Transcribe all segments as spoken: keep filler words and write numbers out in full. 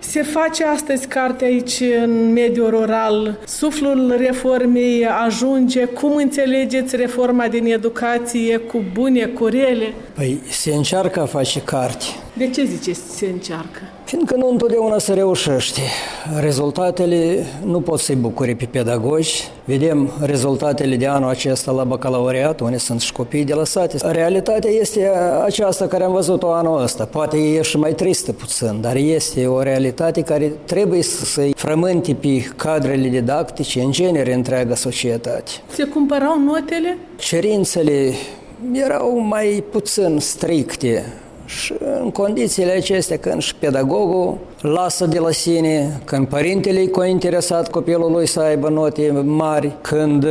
Se face astăzi carte aici în mediul rural, suflul reformei ajunge. Cum înțelegeți reforma din educație, cu bune, cu rele? Păi se încearcă a face carte. De ce ziceți se încearcă? Fiindcă nu întotdeauna se reușește. Rezultatele nu pot să-i bucure pe pedagogi. Vedem rezultatele de anul acesta la bacalaureat, unde sunt și copii de lăsate. Realitatea este aceasta care am văzut-o anul ăsta. Poate e și mai tristă puțin, dar este o realitate care trebuie să-i frământe pe cadrele didactice, în genere, întreaga societate. Se cumpărau notele? Cerințele erau mai puțin stricte. Și în condițiile acestea, când și pedagogul lasă de la sine, când părintele e cointeresat copilul lui să aibă note mari, când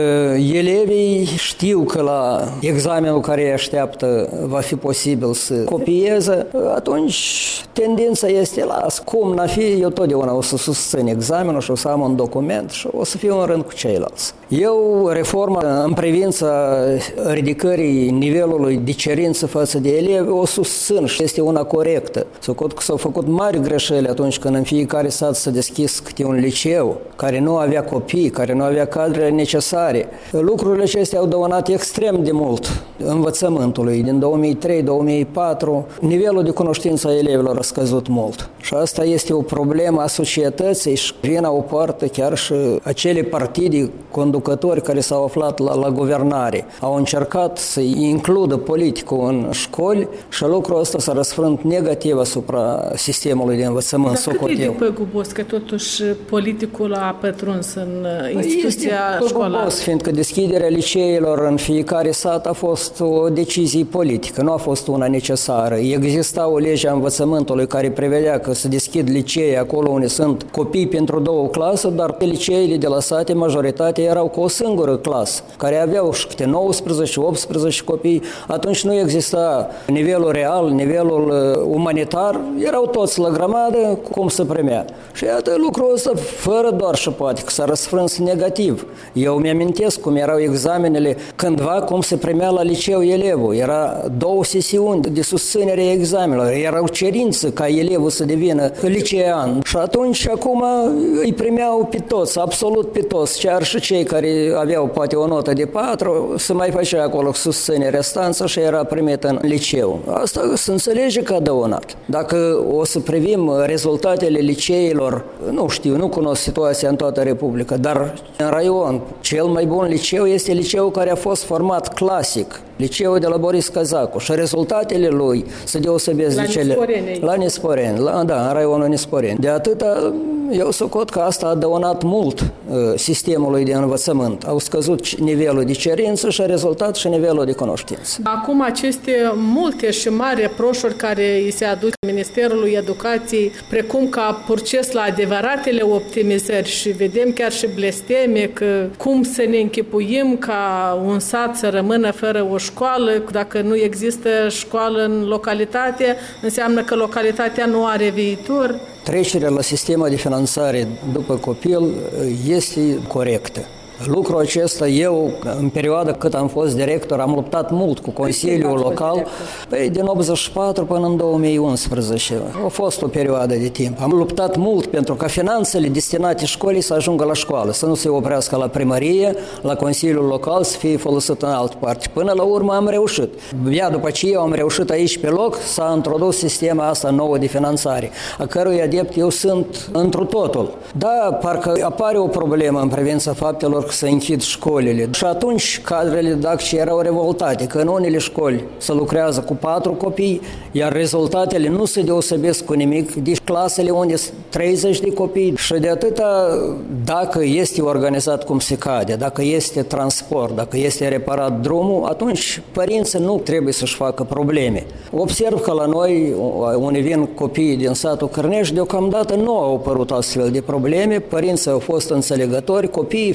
elevii știu că la examenul care îi așteaptă va fi posibil să copieze, atunci tendința este, las, cum n-a fi, eu totdeauna o să susțin examenul și o să am un document și o să fiu în rând cu ceilalți. Eu, reforma în privința ridicării nivelului de cerință față de elevi, o susțin și este una corectă. S-au făcut mari greșeli atunci când în fiecare sat s-a deschis câte un liceu care nu avea copii, care nu avea cadrele necesare. Lucrurile acestea au dăunat extrem de mult învățământului. Din două mii trei două mii patru, nivelul de cunoștință a elevilor a scăzut mult. Și asta este o problemă a societății și vina o poartă chiar și acele partide conducători care s-au aflat la, la guvernare. Au încercat să includă politicul în școli și lucrul ăsta s-a răsfrânt negativ asupra sistemului de învățământ. Dar cât e de păgubos că totuși politicul a pătruns în instituția școlară? Este fiindcă deschiderea liceilor în fiecare sat a fost o decizie politică, nu a fost una necesară. Exista o lege a învățământului care prevedea că să deschid licee acolo unde sunt copii pentru două clase, dar pe liceile de la sate, majoritatea erau cu o singură clasă, care aveau și câte nouăsprezece optsprezece copii. Atunci nu exista nivelul real, nivelul umanitar, erau toți la grămadă, cum se primea. Și iată lucrul ăsta, fără doar și poate că s-a răsfrâns negativ. Eu mi-amintesc cum erau examenele cândva, cum se primea la liceu elevul. Era două sesiuni de susținere a examenelor, erau cerințe ca elevul să devină licean. Și atunci, acum, îi primeau pe toți, absolut pe toți, chiar și cei care aveau poate o notă de patru, se mai făcea acolo susținere restanță și era primit în liceu. Asta se înțelege că a dăunat. Dacă o să privim rezultatele liceilor, nu știu, nu cunosc situația în toată Republica, dar în raion, cel mai bun liceu este liceul care a fost format clasic, liceul de la Boris Cazacu, și rezultatele lui se deosebesc la de cele... Nisporeni. La Nisporeni. La, da, în raionul Nisporeni. De atâta, eu socot că asta a dăunat mult uh, sistemului de învățământ. Au scăzut nivelul de cerință și a rezultat și nivelul de cunoștință. Acum aceste multe și mari reproșuri care îi se aduc Ministerului Educației, precum că a proces la adevăratele optimizări și vedem chiar și blesteme că cum să ne închipuim ca un sat să rămână fără o școală, dacă nu există școală în localitate, înseamnă că localitatea nu are viitor. Trecerea la sistemul de finanțare după copil este corectă. Lucrul acesta, eu, în perioada cât am fost director, am luptat mult cu Consiliul Local, păi, din optzeci și patru până în două mii unsprezece. A fost o perioadă de timp. Am luptat mult pentru ca finanțele destinate școlii să ajungă la școală, să nu se oprească la primărie, la Consiliul Local, să fie folosit în altă parte. Până la urmă am reușit. Ia după ce eu am reușit aici pe loc, s-a introdus sistema asta nouă de finanțare, a cărui adept eu sunt întru totul. Da, parcă apare o problemă în privința faptelor să închid școlile. Și atunci cadrele didactice erau revoltate, că în unele școli se lucrează cu patru copii, iar rezultatele nu se deosebesc cu nimic de clasele unde sunt treizeci de copii. Și de atâta, dacă este organizat cum se cade, dacă este transport, dacă este reparat drumul, atunci părinții nu trebuie să-și facă probleme. Observ că la noi, unde vin copiii din satul Cârnești, deocamdată nu au apărut astfel de probleme, părinții au fost înțelegători, copiii frecventează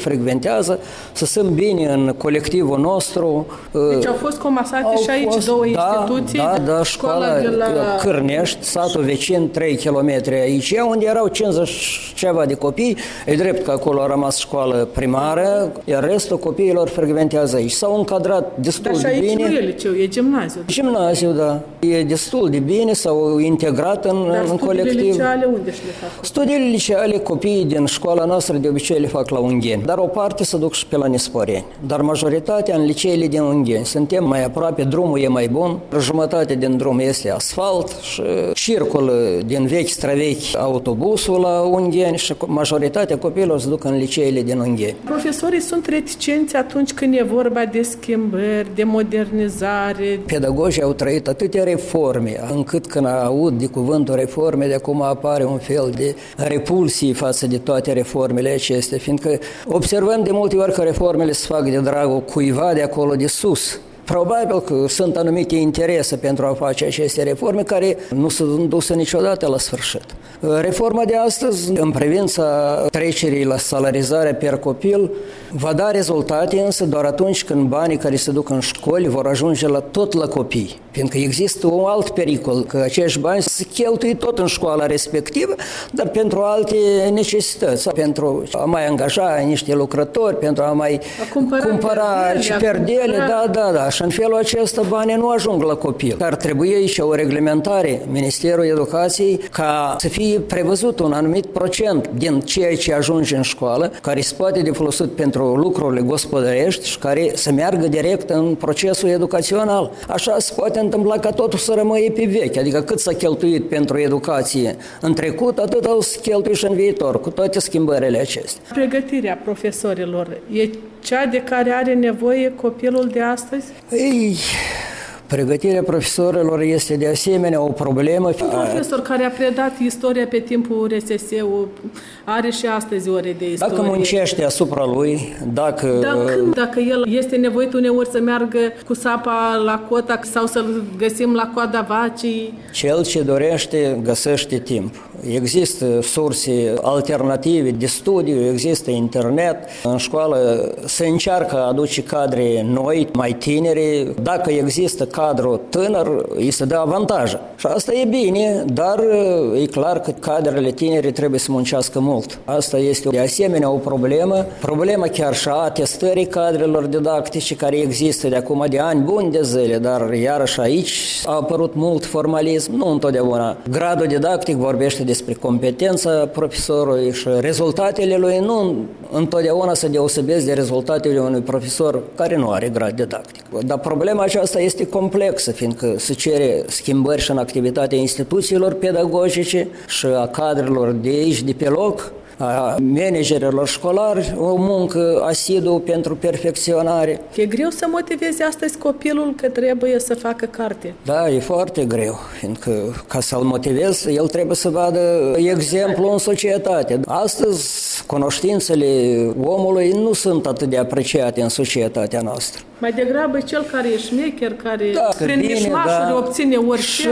frecventează, să sunt bine în colectivul nostru. Deci au fost comasate au și aici fost, două da, instituții? Da, da, școala de la Cârnești, satul vecin, trei kilometri aici, unde erau cincizeci ceva de copii. E drept că acolo a rămas școală primară, iar restul copiilor frecventează aici. S-au încadrat destul Dar de bine. Dar și aici nu e liceu, e gimnaziu. Gimnaziu, da. E destul de bine, s-au integrat în, Dar în colectiv. studiile liceale unde și le fac? Studiile liceale, copiii din școala noastră de obicei le fac la Ungheni, dar o parte se duc și pe la Nesporeni. Dar majoritatea în liceele din Ungheni. Suntem mai aproape, drumul e mai bun, jumătate din drum este asfalt și circulă din vechi străvechi autobusul la Ungheni și majoritatea copiilor se duc în liceele din Ungheni. Profesorii sunt reticenți atunci când e vorba de schimbări, de modernizare. Pedagogii au trăit atâtea reforme, încât când aud de cuvântul reforme, de acum apare un fel de repulsie față de toate reformele acestea, fiindcă observăm de multe ori că reformele se fac de dragul cuiva de acolo de sus. Probabil că sunt anumite interese pentru a face aceste reforme care nu sunt duse niciodată la sfârșit. Reforma de astăzi, în privința trecerii la salarizarea per copil, va da rezultate însă doar atunci când banii care se duc în școli vor ajunge la tot la copii. Fiindcă există un alt pericol, că acești bani se cheltuie tot în școala respectivă, dar pentru alte necesități, pentru a mai angaja niște lucrători, pentru a mai a cumpăra, cumpăra și perdele, da, da, da. Și în felul acesta banii nu ajung la copil. Ar trebui aici o reglementare, Ministerul Educației, ca să fie prevăzut un anumit procent din ceea ce ajunge în școală, care se poate de folosit pentru lucrurile gospodărești și care să meargă direct în procesul educațional. Așa se poate întâmpla ca totul să rămâie pe vechi, adică cât s-a cheltuit pentru educație în trecut, atât o să cheltui și în viitor, cu toate schimbările acestea. Pregătirea profesorilor e cea de care are nevoie copilul de astăzi? Ei, pregătirea profesorilor este de asemenea o problemă. Un profesor care a predat istoria pe timpul R S S-ului are și astăzi ore de istorie. Dacă muncește asupra lui, dacă... Dacă, dacă el este nevoit uneori să meargă cu sapa la cota sau să-l găsim la coada vacii... Cel ce dorește găsește timp. Există surse alternative de studiu, există internet. În școală se încearcă a aduce cadre noi, mai tineri. Dacă există cadru tânăr, îi se dă avantaje. Și asta e bine, dar e clar că cadrele tinere trebuie să muncească mult. Asta este de asemenea o problemă. Problema chiar și a atestării cadrelor didactice care există de acum de ani buni de zile, dar iarăși aici a apărut mult formalism, nu întotdeauna. Gradul didactic vorbește despre competența profesorului și rezultatele lui nu întotdeauna se deosebesc de rezultatele unui profesor care nu are grad didactic. Dar problema aceasta este complexă, fiindcă se cere schimbări și în activitatea instituțiilor pedagogice și a cadrelor de aici, de pe loc, a managerilor școlari, o muncă asiduă pentru perfecționare. E greu să motivezi astăzi copilul că trebuie să facă carte. Da, e foarte greu, fiindcă ca să-l motivezi, el trebuie să vadă exemplu în societate. Astăzi, cunoștințele omului nu sunt atât de apreciate în societatea noastră. Mai degrabă cel care e șmecher, care da, prin mișmașuri da. obține orice. Și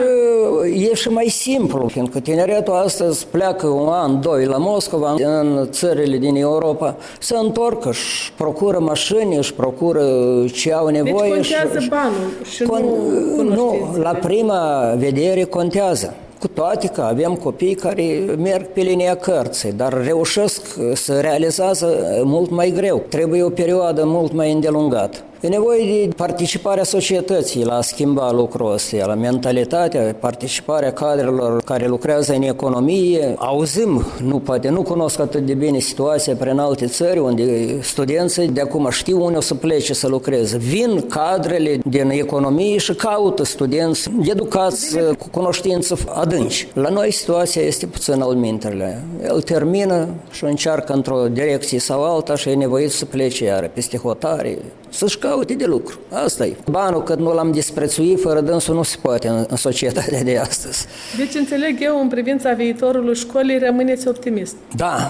e și mai simplu, fiindcă tineretul astăzi pleacă un an, doi la Moscova, în țările din Europa, se întorcă, își procură mașini, își procură ce au nevoie. Deci contează și, banul și con, nu Nu, la prima vedere contează. Cu toate că avem copii care merg pe linia cărții, dar reușesc să realizează mult mai greu. Trebuie o perioadă mult mai îndelungată. E nevoie de participarea societății la a schimba lucrul ăsta, la mentalitatea, participarea cadrelor care lucrează în economie. Auzim, nu poate nu cunosc atât de bine situația prin alte țări unde studenții de acum știu unde o să plece să lucreze. Vin cadrele din economie și caută studenți educați cu cunoștință adânci. La noi situația este puțin alminterile. El termină și încearcă într-o direcție sau alta și e nevoit să plece iară peste hotare, să-și caute de lucru. Asta e. Banul, cât nu l-am disprețuit, fără dânsul nu se poate în, în societatea de astăzi. Deci înțeleg eu, în privința viitorului școlii, rămâneți optimist. Da.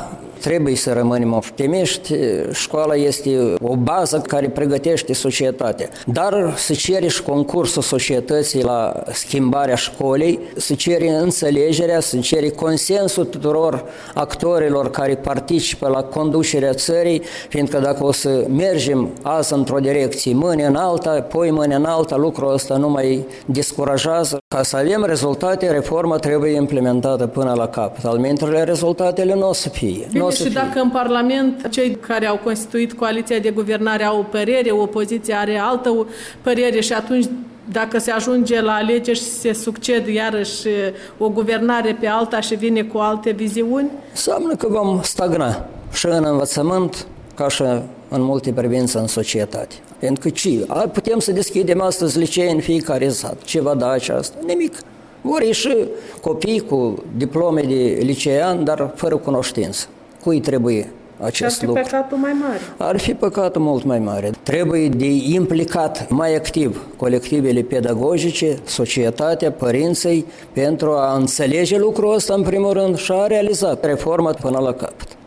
trebuie să rămânem optimiști. Școala este o bază care pregătește societatea. Dar se cere și concursul societății la schimbarea școlii, se cere înțelegerea, se cere consensul tuturor actorilor care participă la conducerea țării, fiindcă dacă o să mergem azi într-o direcție, mâine în alta, poi mâine în alta, lucrul ăsta nu mai descurajează. Ca să avem rezultate, reforma trebuie implementată până la capăt. Alminterile, rezultatele nu o să fie. Bine, o să și fie. dacă în Parlament cei care au constituit coaliția de guvernare au o părere, opoziția are altă părere și atunci dacă se ajunge la alegeri și se succed iarăși o guvernare pe alta și vine cu alte viziuni? Înseamnă că vom stagna și în învățământ ca și în multe privințe în societate. Pentru că ce? Putem să deschidem astăzi licee în fiecare sat. Ce va da aceasta? Nimic. Vor ieși copii cu diplome de licean, dar fără cunoștință. Cui trebuie acest lucru? Ar fi păcatul mai mare. Ar fi păcatul mult mai mare. Trebuie de implicat mai activ colectivele pedagogice, societatea, părinții, pentru a înțelege lucrul ăsta în primul rând și a realiza reforma până la capăt.